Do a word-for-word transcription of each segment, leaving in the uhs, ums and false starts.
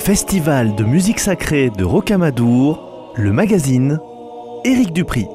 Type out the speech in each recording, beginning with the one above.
Festival de musique sacrée de Rocamadour, le magazine, Éric Dupri.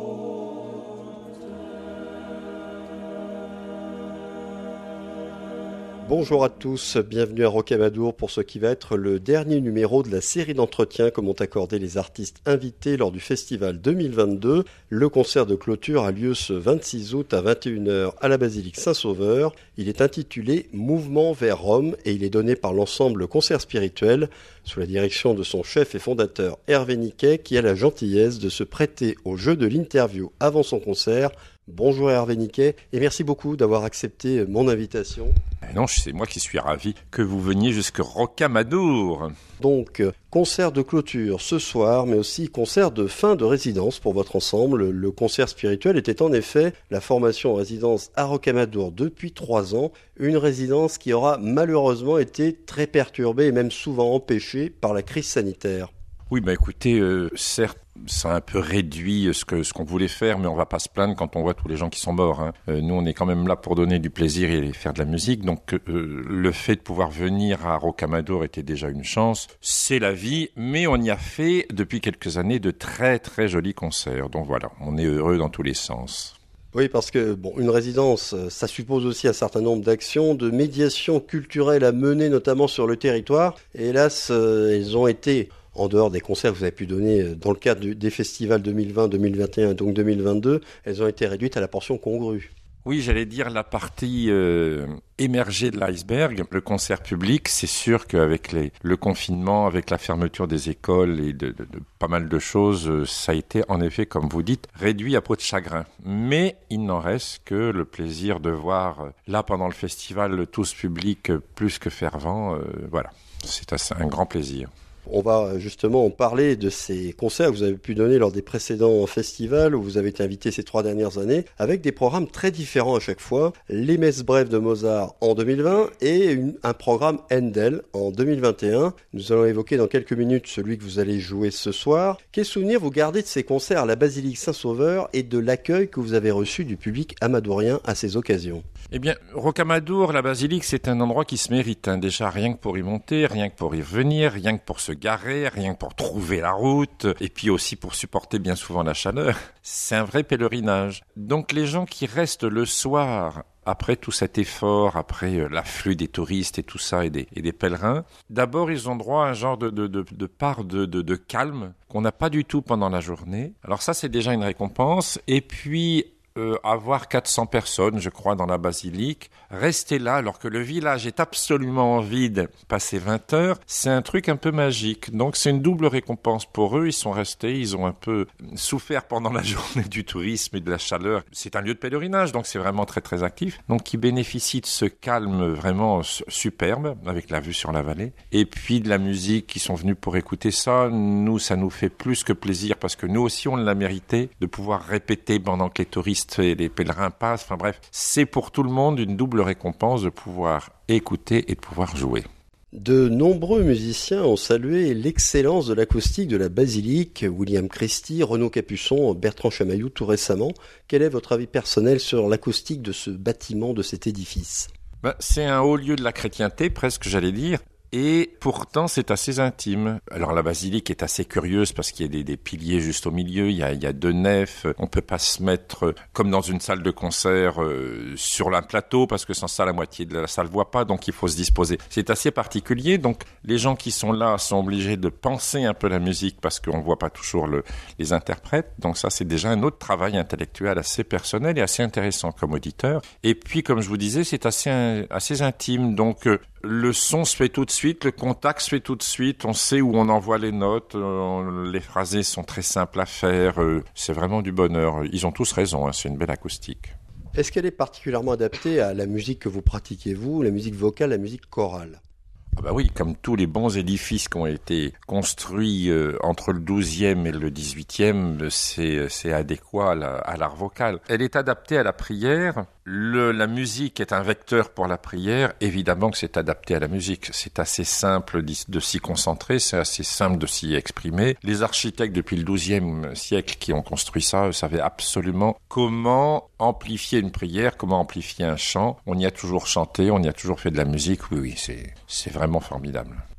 Bonjour à tous, bienvenue à Rocamadour pour ce qui va être le dernier numéro de la série d'entretiens que m'ont accordé les artistes invités lors du festival deux mille vingt-deux. Le concert de clôture a lieu ce vingt-six août à vingt et une heures à la basilique Saint-Sauveur. Il est intitulé Mouvement vers Rome et il est donné par l'ensemble Concert Spirituel sous la direction de son chef et fondateur Hervé Niquet qui a la gentillesse de se prêter au jeu de l'interview avant son concert. Bonjour Hervé Niquet et merci beaucoup d'avoir accepté mon invitation. Non, c'est moi qui suis ravi que vous veniez jusque Rocamadour. Donc, concert de clôture ce soir, mais aussi concert de fin de résidence pour votre ensemble. Le concert spirituel était en effet la formation en résidence à Rocamadour depuis trois ans. Une résidence qui aura malheureusement été très perturbée et même souvent empêchée par la crise sanitaire. Oui, bah écoutez, euh, certes, ça a un peu réduit ce que ce qu'on voulait faire, mais on va pas se plaindre quand on voit tous les gens qui sont morts. Hein. Euh, nous, on est quand même là pour donner du plaisir et faire de la musique. Donc, euh, le fait de pouvoir venir à Rocamadour était déjà une chance. C'est la vie, mais on y a fait depuis quelques années de très très jolis concerts. Donc voilà, on est heureux dans tous les sens. Oui, parce que bon, une résidence, ça suppose aussi un certain nombre d'actions, de médiation culturelle à mener, notamment sur le territoire. Et hélas, euh, elles ont été, en dehors des concerts que vous avez pu donner dans le cadre du, des festivals deux mille vingt, deux mille vingt et un et donc deux mille vingt-deux, elles ont été réduites à la portion congrue. Oui, j'allais dire la partie euh, émergée de l'iceberg, le concert public. C'est sûr qu'avec les, le confinement, avec la fermeture des écoles et de, de, de pas mal de choses, euh, ça a été en effet, comme vous dites, réduit à peau de chagrin. Mais il n'en reste que le plaisir de voir, euh, là pendant le festival, tout ce public euh, plus que fervent. Euh, voilà, c'est assez, un grand plaisir. On va justement en parler de ces concerts que vous avez pu donner lors des précédents festivals où vous avez été invité ces trois dernières années, avec des programmes très différents à chaque fois. Les Messes brèves de Mozart en deux mille vingt et une, un programme Handel en deux mille vingt et un. Nous allons évoquer dans quelques minutes celui que vous allez jouer ce soir. Quel souvenir vous gardez de ces concerts à la basilique Saint-Sauveur et de l'accueil que vous avez reçu du public amadourien à ces occasions? Eh bien, Rocamadour, la basilique, c'est un endroit qui se mérite. Hein. Déjà, rien que pour y monter, rien que pour y revenir, rien que pour se garer, rien que pour trouver la route, et puis aussi pour supporter bien souvent la chaleur. C'est un vrai pèlerinage. Donc, les gens qui restent le soir, après tout cet effort, après euh, l'afflux des touristes et tout ça, et des, et des pèlerins, d'abord, ils ont droit à un genre de, de, de, de part de, de, de calme qu'on n'a pas du tout pendant la journée. Alors ça, c'est déjà une récompense. Et puis, Euh, avoir quatre cents personnes, je crois, dans la basilique, rester là alors que le village est absolument vide, passer vingt heures, c'est un truc un peu magique. Donc c'est une double récompense pour eux, ils sont restés, ils ont un peu souffert pendant la journée du tourisme et de la chaleur. C'est un lieu de pèlerinage, donc c'est vraiment très très actif. Donc ils bénéficient de ce calme vraiment superbe, avec la vue sur la vallée, et puis de la musique, qui sont venus pour écouter ça. Nous, ça nous fait plus que plaisir, parce que nous aussi on l'a mérité, de pouvoir répéter pendant que les touristes et les pèlerins passent, enfin bref, c'est pour tout le monde une double récompense de pouvoir écouter et de pouvoir jouer. De nombreux musiciens ont salué l'excellence de l'acoustique de la basilique, William Christie, Renaud Capuçon, Bertrand Chamaillou tout récemment. Quel est votre avis personnel sur l'acoustique de ce bâtiment, de cet édifice ? Ben, c'est un haut lieu de la chrétienté, presque j'allais dire. Et pourtant, c'est assez intime. Alors, la basilique est assez curieuse parce qu'il y a des, des piliers juste au milieu, il y a, il y a deux nefs. On peut pas se mettre, comme dans une salle de concert, euh, sur un plateau, parce que sans ça, la moitié de la salle voit pas, donc il faut se disposer. C'est assez particulier, donc les gens qui sont là sont obligés de penser un peu la musique, parce qu'on voit pas toujours le, les interprètes. Donc ça, c'est déjà un autre travail intellectuel assez personnel et assez intéressant comme auditeur. Et puis, comme je vous disais, c'est assez, assez intime, donc euh, le son se fait tout de suite, le contact se fait tout de suite, on sait où on envoie les notes, euh, les phrasés sont très simples à faire, euh, c'est vraiment du bonheur. Ils ont tous raison, hein, c'est une belle acoustique. Est-ce qu'elle est particulièrement adaptée à la musique que vous pratiquez vous, la musique vocale, la musique chorale ? Ah bah oui, comme tous les bons édifices qui ont été construits euh, entre le douzième et le dix-huitième, c'est, c'est adéquat à, la, à l'art vocal. Elle est adaptée à la prière. Le, la musique est un vecteur pour la prière. Évidemment que c'est adapté à la musique. C'est assez simple de s'y concentrer, c'est assez simple de s'y exprimer. Les architectes depuis le douzième siècle qui ont construit ça savaient absolument comment amplifier une prière, comment amplifier un chant. On y a toujours chanté, on y a toujours fait de la musique. Oui, oui, c'est, c'est vraiment formidable.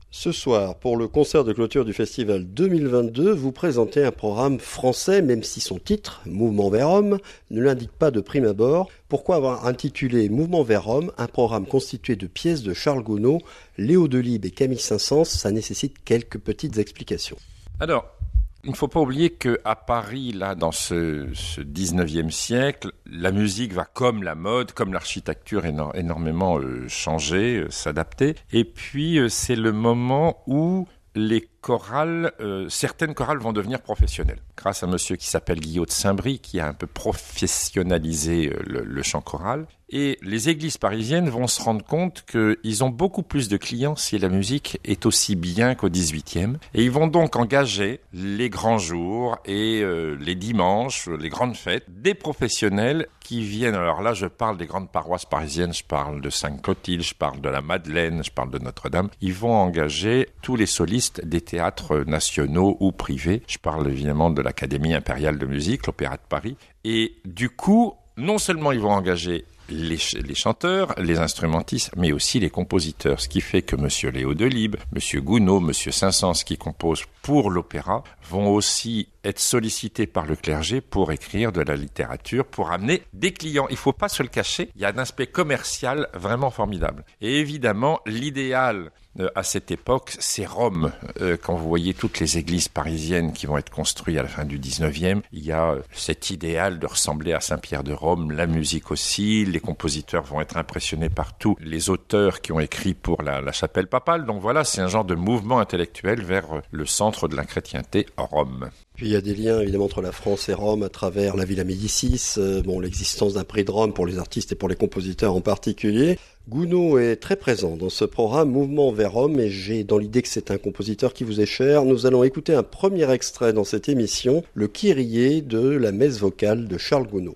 Ce soir, pour le concert de clôture du festival deux mille vingt-deux, vous présentez un programme français, même si son titre, Mouvement vers Rome, ne l'indique pas de prime abord. Pourquoi avoir intitulé Mouvement vers Rome un programme constitué de pièces de Charles Gounod, Léo Delibes et Camille Saint-Saëns? Ça nécessite quelques petites explications. Alors, il ne faut pas oublier qu'à Paris, là, dans ce, ce dix-neuvième siècle, la musique va comme la mode, comme l'architecture éno- énormément euh, changer, euh, s'adapter. Et puis, euh, c'est le moment où les chorales, euh, certaines chorales vont devenir professionnelles. Grâce à monsieur qui s'appelle Guillaume de Saint-Brie, qui a un peu professionnalisé euh, le, le chant choral. Et les églises parisiennes vont se rendre compte qu'ils ont beaucoup plus de clients si la musique est aussi bien qu'au dix-huitième. Et ils vont donc engager les grands jours et euh, les dimanches, les grandes fêtes, des professionnels qui viennent. Alors là, je parle des grandes paroisses parisiennes, je parle de Sainte-Clotilde, je parle de la Madeleine, je parle de Notre-Dame. Ils vont engager tous les solistes des théâtres nationaux ou privés. Je parle évidemment de l'Académie impériale de musique, l'Opéra de Paris. Et du coup, non seulement ils vont engager Les, ch- les chanteurs, les instrumentistes, mais aussi les compositeurs. Ce qui fait que monsieur Léo Delibes, monsieur Gounod, monsieur Saint-Saëns qui composent pour l'opéra vont aussi être sollicités par le clergé pour écrire de la littérature, pour amener des clients. Il ne faut pas se le cacher, il y a un aspect commercial vraiment formidable. Et évidemment, l'idéal euh, à cette époque, c'est Rome. Euh, quand vous voyez toutes les églises parisiennes qui vont être construites à la fin du dix-neuvième, il y a euh, cet idéal de ressembler à Saint-Pierre de Rome, la musique aussi, les compositeurs vont être impressionnés par tous les auteurs qui ont écrit pour la, la chapelle papale. Donc voilà, c'est un genre de mouvement intellectuel vers euh, le centre de la chrétienté, Rome. Puis il y a des liens évidemment entre la France et Rome à travers la Villa Médicis, euh, bon, l'existence d'un prix de Rome pour les artistes et pour les compositeurs en particulier. Gounod est très présent dans ce programme Mouvement vers Rome et j'ai dans l'idée que c'est un compositeur qui vous est cher. Nous allons écouter un premier extrait dans cette émission, le Kyrie de la messe vocale de Charles Gounod.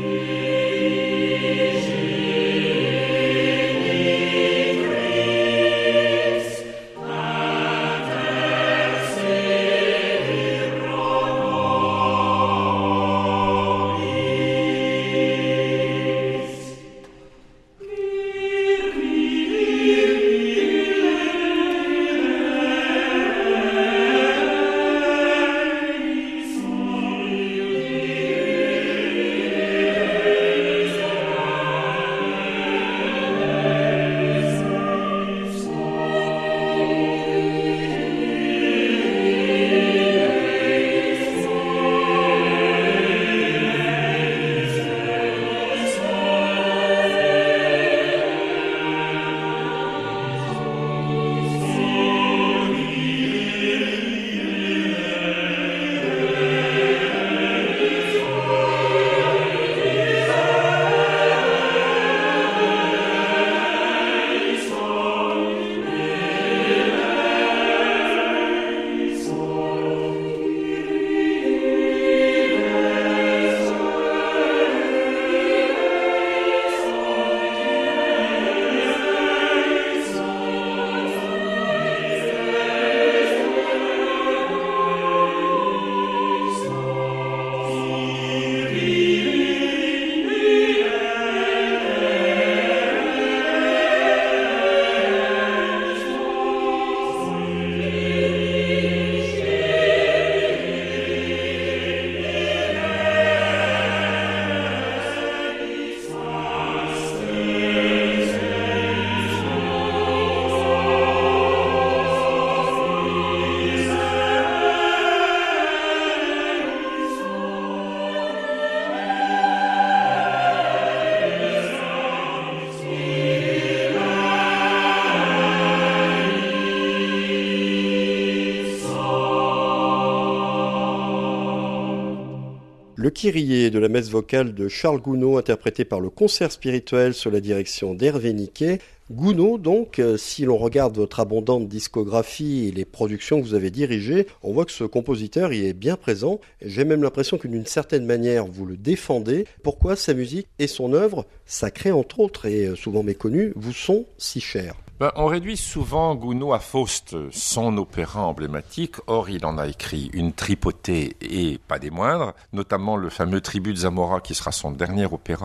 Le Kyrie de la messe vocale de Charles Gounod, interprété par le concert spirituel sous la direction d'Hervé Niquet. Gounod, donc, si l'on regarde votre abondante discographie et les productions que vous avez dirigées, on voit que ce compositeur y est bien présent. J'ai même l'impression que d'une certaine manière, vous le défendez. Pourquoi sa musique et son œuvre, sacrée entre autres et souvent méconnue, vous sont si chères ? Ben, on réduit souvent Gounod à Faust, son opéra emblématique. Or, il en a écrit une tripotée et pas des moindres, notamment le fameux Tribut de Zamora qui sera son dernier opéra.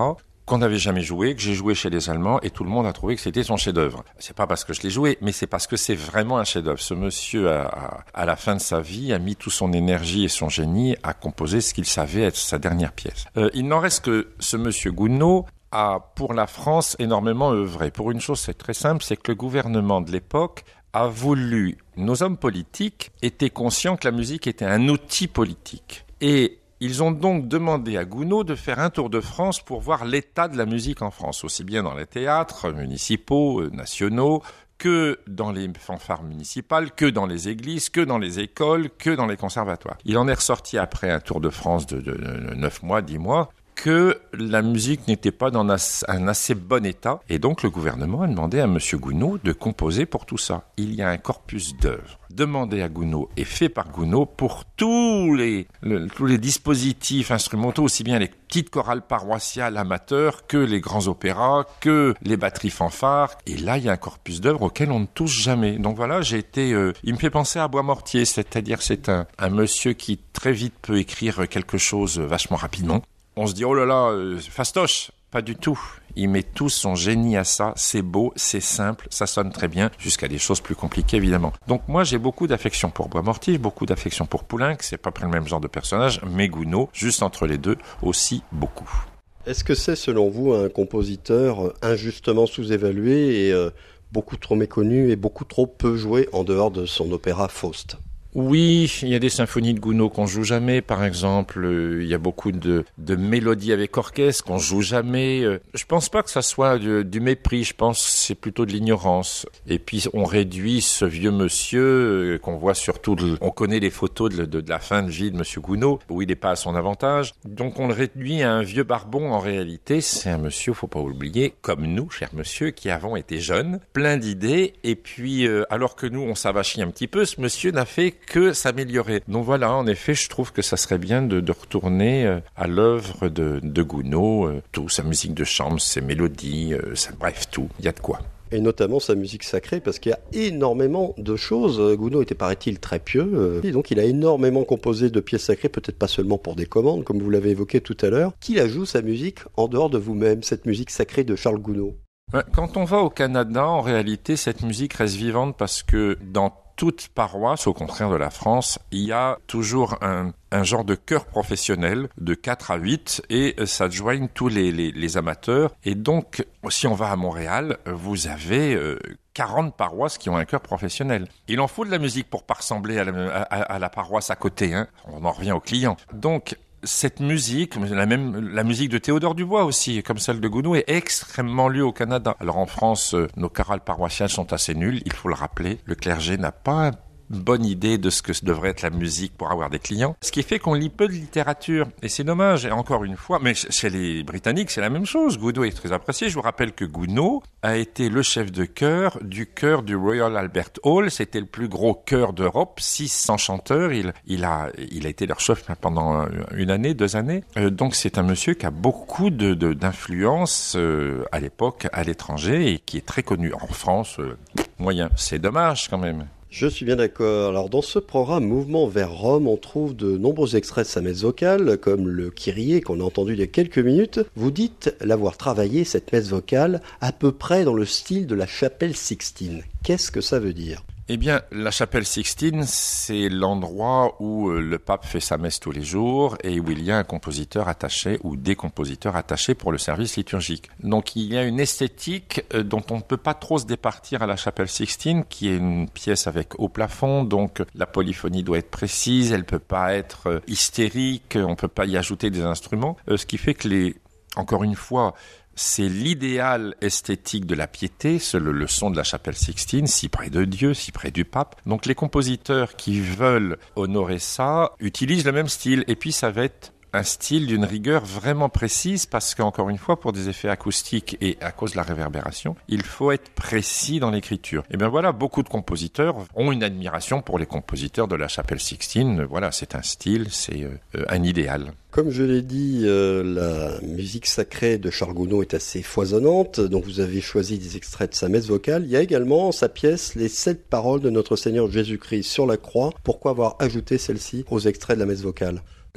qu'on n'avait jamais joué, que j'ai joué chez les Allemands et tout le monde a trouvé que c'était son chef-d'œuvre. C'est pas parce que je l'ai joué, mais c'est parce que c'est vraiment un chef-d'œuvre. Ce monsieur, a, a, à la fin de sa vie, a mis toute son énergie et son génie à composer ce qu'il savait être sa dernière pièce. Euh, il n'en reste que ce monsieur Gounod a, pour la France, énormément œuvré. Pour une chose, c'est très simple, c'est que le gouvernement de l'époque a voulu, nos hommes politiques étaient conscients que la musique était un outil politique. Et ils ont donc demandé à Gounod de faire un tour de France pour voir l'état de la musique en France, aussi bien dans les théâtres municipaux, nationaux, que dans les fanfares municipales, que dans les églises, que dans les écoles, que dans les conservatoires. Il en est ressorti après un tour de France de, de, de neuf mois, dix mois, que la musique n'était pas dans un assez bon état. Et donc le gouvernement a demandé à M. Gounod de composer pour tout ça. Il y a un corpus d'œuvres demandé à Gounod et fait par Gounod pour tous les, le, tous les dispositifs instrumentaux, aussi bien les petites chorales paroissiales amateurs que les grands opéras, que les batteries fanfares. Et là, il y a un corpus d'œuvres auquel on ne touche jamais. Donc voilà, j'ai été... Euh, il me fait penser à Boismortier, c'est-à-dire c'est un, un monsieur qui très vite peut écrire quelque chose vachement rapidement. On se dit, oh là là, euh, fastoche. Pas du tout. Il met tout son génie à ça. C'est beau, c'est simple, ça sonne très bien, jusqu'à des choses plus compliquées, évidemment. Donc moi, j'ai beaucoup d'affection pour Boismortier, beaucoup d'affection pour Poulenc. C'est pas le même genre de personnage, mais Gounod, juste entre les deux, aussi beaucoup. Est-ce que c'est, selon vous, un compositeur injustement sous-évalué et euh, beaucoup trop méconnu et beaucoup trop peu joué en dehors de son opéra Faust ? Oui, il y a des symphonies de Gounod qu'on joue jamais, par exemple. Euh, il y a beaucoup de, de mélodies avec orchestre qu'on joue jamais. Euh, je pense pas que ça soit du, du mépris. Je pense que c'est plutôt de l'ignorance. Et puis on réduit ce vieux monsieur euh, qu'on voit surtout. De, on connaît les photos de, de, de la fin de vie de Monsieur Gounod où il n'est pas à son avantage. Donc on le réduit à un vieux barbon. En réalité, c'est un monsieur, faut pas oublier, comme nous, cher monsieur, qui avons été jeunes, plein d'idées. Et puis euh, alors que nous on s'avachit un petit peu, ce monsieur n'a fait que s'améliorer. Donc voilà, en effet, je trouve que ça serait bien de, de retourner euh, à l'œuvre de, de Gounod, euh, tout, sa musique de chambre, ses mélodies, euh, ça, bref, tout, il y a de quoi. Et notamment sa musique sacrée, parce qu'il y a énormément de choses. Gounod était, paraît-il, très pieux, euh, et donc il a énormément composé de pièces sacrées, peut-être pas seulement pour des commandes, comme vous l'avez évoqué tout à l'heure. Qui la joue, sa musique, en dehors de vous-même, cette musique sacrée de Charles Gounod ? Quand on va au Canada, en réalité, cette musique reste vivante parce que dans toute paroisse, au contraire de la France, il y a toujours un, un genre de chœur professionnel de quatre à huit et ça joigne tous les, les, les amateurs. Et donc, si on va à Montréal, vous avez euh, quarante paroisses qui ont un chœur professionnel. Il en faut de la musique pour pas ressembler à la, à, à la paroisse à côté, hein. On en revient aux clients. Donc, cette musique, la même, la musique de Théodore Dubois aussi, comme celle de Gounod, est extrêmement lue au Canada. Alors en France, euh, nos chorales paroissiales sont assez nulles, il faut le rappeler. Le clergé n'a pas une bonne idée de ce que devrait être la musique pour avoir des clients. Ce qui fait qu'on lit peu de littérature. Et c'est dommage. Et encore une fois, mais chez les Britanniques, c'est la même chose. Gounod est très apprécié. Je vous rappelle que Gounod a été le chef de chœur du chœur du Royal Albert Hall. C'était le plus gros chœur d'Europe. six cents chanteurs. Il, il a, il a été leur chef pendant une année, deux années. Euh, donc c'est un monsieur qui a beaucoup de, de, d'influence euh, à l'époque, à l'étranger, et qui est très connu. En France, euh, moyen. C'est dommage quand même. Je suis bien d'accord. Alors dans ce programme Mouvement vers Rome, on trouve de nombreux extraits de sa messe vocale, comme le Kyrie qu'on a entendu il y a quelques minutes. Vous dites l'avoir travaillé, cette messe vocale, à peu près dans le style de la chapelle Sixtine. Qu'est-ce que ça veut dire ? Eh bien, la chapelle Sixtine, c'est l'endroit où le pape fait sa messe tous les jours et où il y a un compositeur attaché ou des compositeurs attachés pour le service liturgique. Donc, il y a une esthétique dont on ne peut pas trop se départir à la chapelle Sixtine, qui est une pièce avec haut plafond. Donc, la polyphonie doit être précise, elle peut pas être hystérique, on peut pas y ajouter des instruments. Ce qui fait que les, encore une fois, c'est l'idéal esthétique de la piété, c'est le, le son de la chapelle Sixtine, si près de Dieu, si près du pape. Donc les compositeurs qui veulent honorer ça utilisent le même style. Et puis ça va être un style d'une rigueur vraiment précise parce qu'encore une fois, pour des effets acoustiques et à cause de la réverbération, il faut être précis dans l'écriture. Et bien voilà, beaucoup de compositeurs ont une admiration pour les compositeurs de la chapelle Sixtine. Voilà, c'est un style, c'est euh, un idéal. Comme je l'ai dit, euh, la musique sacrée de Charles Gounod est assez foisonnante, donc vous avez choisi des extraits de sa messe vocale. Il y a également sa pièce « Les sept paroles de notre Seigneur Jésus-Christ sur la croix ». Pourquoi avoir ajouté celle-ci aux extraits de la messe vocale ?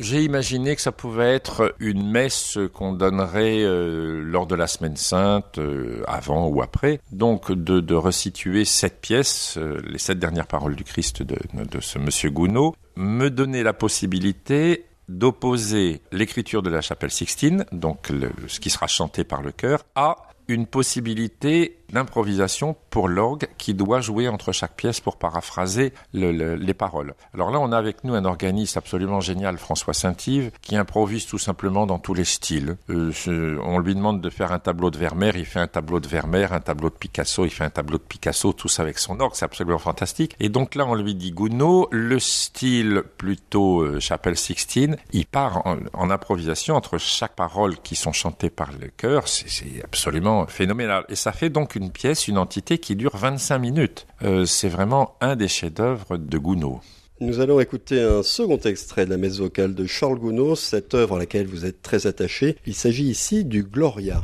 J'ai imaginé que ça pouvait être une messe qu'on donnerait euh, lors de la Semaine Sainte, euh, avant ou après. Donc de, de resituer sept pièces, euh, les sept dernières paroles du Christ de, de ce monsieur Gounod, me donner la possibilité d'opposer l'écriture de la chapelle Sixtine, donc le, ce qui sera chanté par le chœur, à une possibilité d'improvisation pour l'orgue qui doit jouer entre chaque pièce pour paraphraser le, le, les paroles. Alors là, on a avec nous un organiste absolument génial, François Saint-Yves, qui improvise tout simplement dans tous les styles. Euh, je, on lui demande de faire un tableau de Vermeer, il fait un tableau de Vermeer, un tableau de Picasso, il fait un tableau de Picasso, tout ça avec son orgue, c'est absolument fantastique. Et donc là, on lui dit Gounod, le style plutôt euh, chapelle Sixtine, il part en, en improvisation entre chaque parole qui sont chantées par le chœur, c'est, c'est absolument phénoménal. Et ça fait donc une pièce, une entité qui dure vingt-cinq minutes. Euh, c'est vraiment un des chefs-d'œuvre de Gounod. Nous allons écouter un second extrait de la messe vocale de Charles Gounod, cette œuvre à laquelle vous êtes très attaché. Il s'agit ici du Gloria.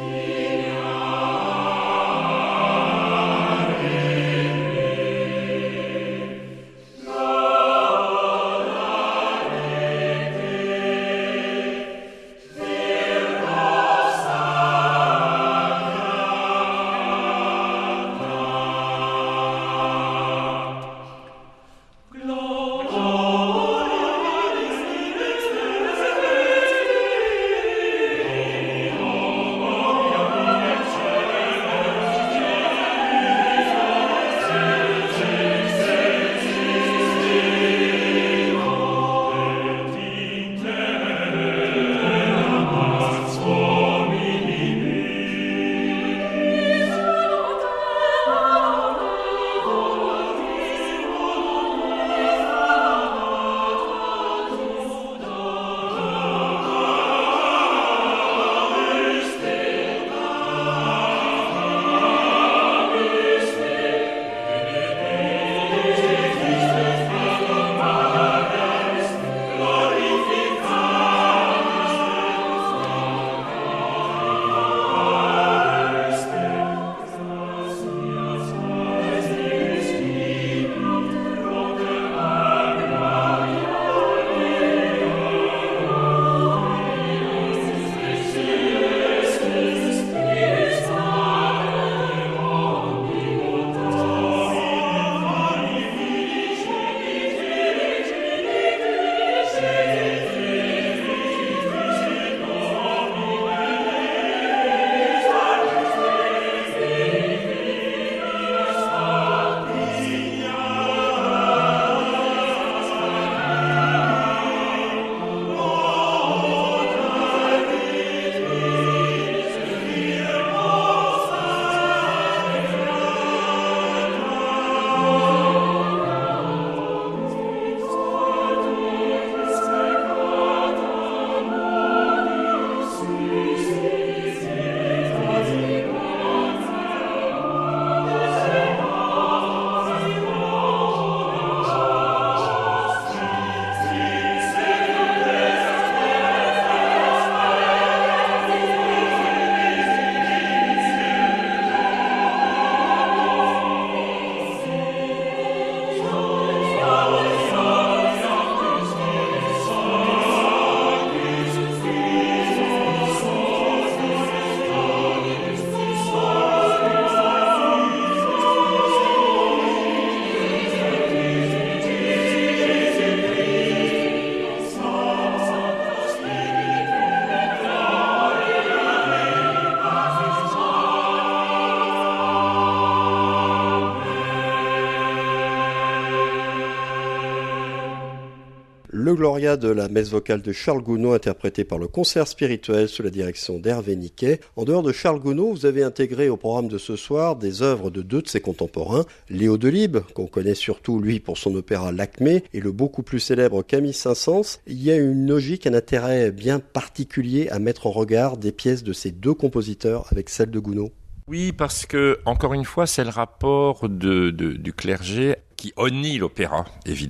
Le Gloria de la messe vocale de Charles Gounod, interprété par le concert spirituel sous la direction d'Hervé Niquet. En dehors de Charles Gounod, vous avez intégré au programme de ce soir des œuvres de deux de ses contemporains, Léo Delibes, qu'on connaît surtout lui pour son opéra L'Acmé, et le beaucoup plus célèbre Camille Saint-Saëns. Il y a une logique, un intérêt bien particulier à mettre en regard des pièces de ces deux compositeurs avec celles de Gounod. Oui, parce que, encore une fois, c'est le rapport de, de, du clergé qui honnie l'opéra, évidemment.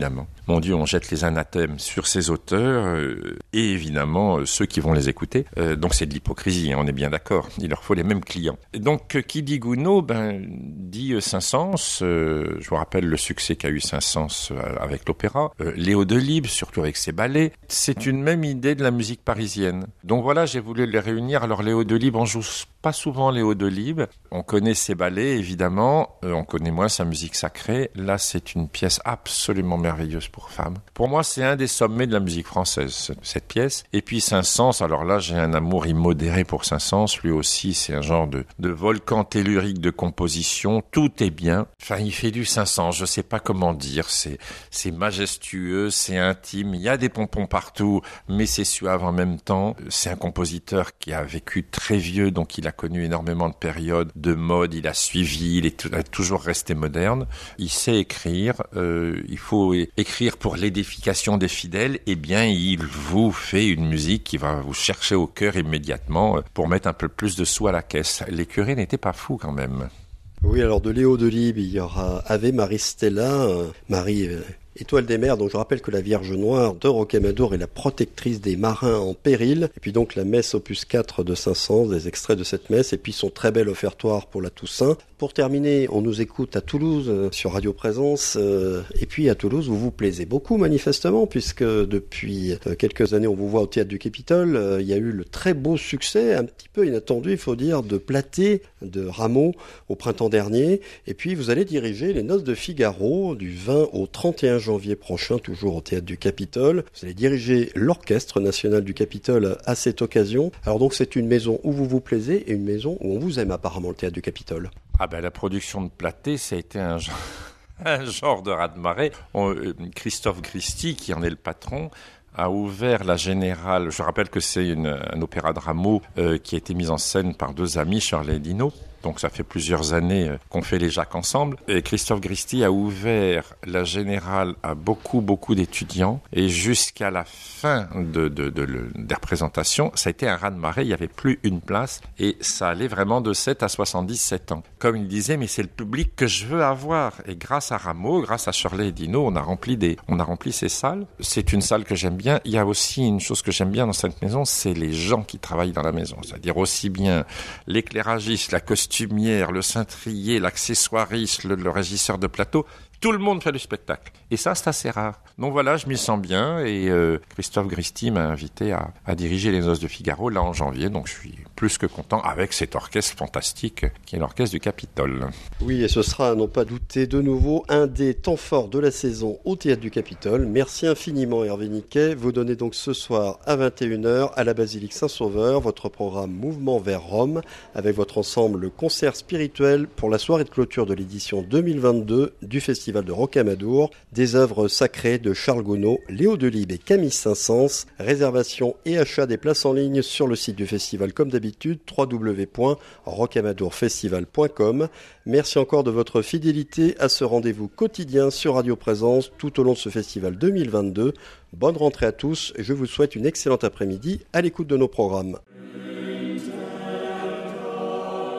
mon Dieu, on jette les anathèmes sur ces auteurs euh, et évidemment euh, ceux qui vont les écouter. Euh, donc c'est de l'hypocrisie, hein, on est bien d'accord. Il leur faut les mêmes clients. Et donc euh, qui dit Gounod, ben dit euh, Saint-Saëns. Euh, je vous rappelle le succès qu'a eu Saint-Saëns euh, avec l'opéra. Euh, Léo Delibes, surtout avec ses ballets. C'est une même idée de la musique parisienne. Donc voilà, j'ai voulu les réunir. Alors Léo Delibes, on joue pas souvent Léo Delibes. On connaît ses ballets évidemment. Euh, on connaît moins sa musique sacrée. Là, c'est une pièce absolument merveilleuse pour femmes. Pour moi, c'est un des sommets de la musique française, cette pièce. Et puis Saint-Saëns, alors là, j'ai un amour immodéré pour Saint-Saëns. Lui aussi, c'est un genre de, de volcan tellurique de composition. Tout est bien. Enfin, il fait du Saint-Saëns, je sais pas comment dire. C'est, c'est majestueux, c'est intime. Il y a des pompons partout, mais c'est suave en même temps. C'est un compositeur qui a vécu très vieux, donc il a connu énormément de périodes de mode. Il a suivi, il est, il a toujours resté moderne. Il sait écrire. Euh, il faut écrire pour l'édification des fidèles. Eh bien, il vous fait une musique qui va vous chercher au cœur immédiatement pour mettre un peu plus de sous à la caisse. Les curés n'étaient pas fous quand même. Oui, alors de Léo Delibes, il y aura Ave Marie Stella, euh, Marie euh, étoile des mers. Donc je rappelle que la Vierge Noire de Rocamadour est la protectrice des marins en péril. Et puis donc la messe opus quatre de Saint-Saëns, des extraits de cette messe, et puis son très bel offertoire pour la Toussaint. Pour terminer, on nous écoute à Toulouse euh, sur Radio Présence. Euh, et puis à Toulouse, vous vous plaisez beaucoup manifestement, puisque depuis euh, quelques années, on vous voit au Théâtre du Capitole. Euh, il y a eu le très beau succès, un petit peu inattendu, il faut dire, de Platée, de Rameau au printemps dernier. Et puis vous allez diriger les Noces de Figaro du vingt au trente et un janvier prochain, toujours au Théâtre du Capitole. Vous allez diriger l'Orchestre National du Capitole à cette occasion. Alors donc c'est une maison où vous vous plaisez et une maison où on vous aime apparemment, le Théâtre du Capitole. Ah ben la production de Platée, ça a été un genre, un genre de raz-de-marée. On, euh, Christophe Christie, qui en est le patron, a ouvert la Générale. Je rappelle que c'est une, un opéra de Rameau euh, qui a été mis en scène par deux amis, Charles et Dino. Donc ça fait plusieurs années qu'on fait les Jacques ensemble. Et Christophe Christie a ouvert la Générale à beaucoup, beaucoup d'étudiants. Et jusqu'à la fin de, de, de, de, des représentations, ça a été un raz-de-marée. Il n'y avait plus une place. Et ça allait vraiment de sept à soixante-dix-sept ans. Comme il disait, mais c'est le public que je veux avoir. Et grâce à Rameau, grâce à Shirley et Dino, on a rempli des, on a rempli ces salles. C'est une salle que j'aime bien. Il y a aussi une chose que j'aime bien dans cette maison, c'est les gens qui travaillent dans la maison. C'est-à-dire aussi bien l'éclairagiste, la costume, le cintrier, l'accessoiriste, le, le régisseur de plateau, tout le monde fait du spectacle. Et ça, c'est assez rare. Donc voilà, je m'y sens bien et euh, Christophe Christie m'a invité à, à diriger les Noces de Figaro là en janvier. Donc je suis plus que content avec cet orchestre fantastique qui est l'orchestre du Capitole. Oui, et ce sera, à n'en pas douter, de nouveau un des temps forts de la saison au Théâtre du Capitole. Merci infiniment Hervé Niquet. Vous donnez donc ce soir à vingt et une heures à la Basilique Saint-Sauveur votre programme Mouvement vers Rome avec votre ensemble le concert spirituel pour la soirée de clôture de l'édition deux mille vingt-deux du Festival de Rocamadour, des œuvres sacrées de Charles Gounod, Léo Delibes et Camille Saint-Saëns. Réservation et achat des places en ligne sur le site du festival comme d'habitude, w w w point rocamadourfestival point com. Merci encore de votre fidélité à ce rendez-vous quotidien sur Radio Présence tout au long de ce festival deux mille vingt-deux. Bonne rentrée à tous et je vous souhaite une excellente après-midi à l'écoute de nos programmes.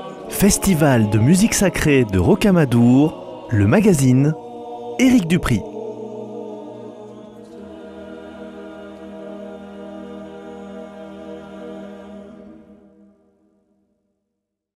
Festival de musique sacrée de Rocamadour, le magazine Éric Dupris.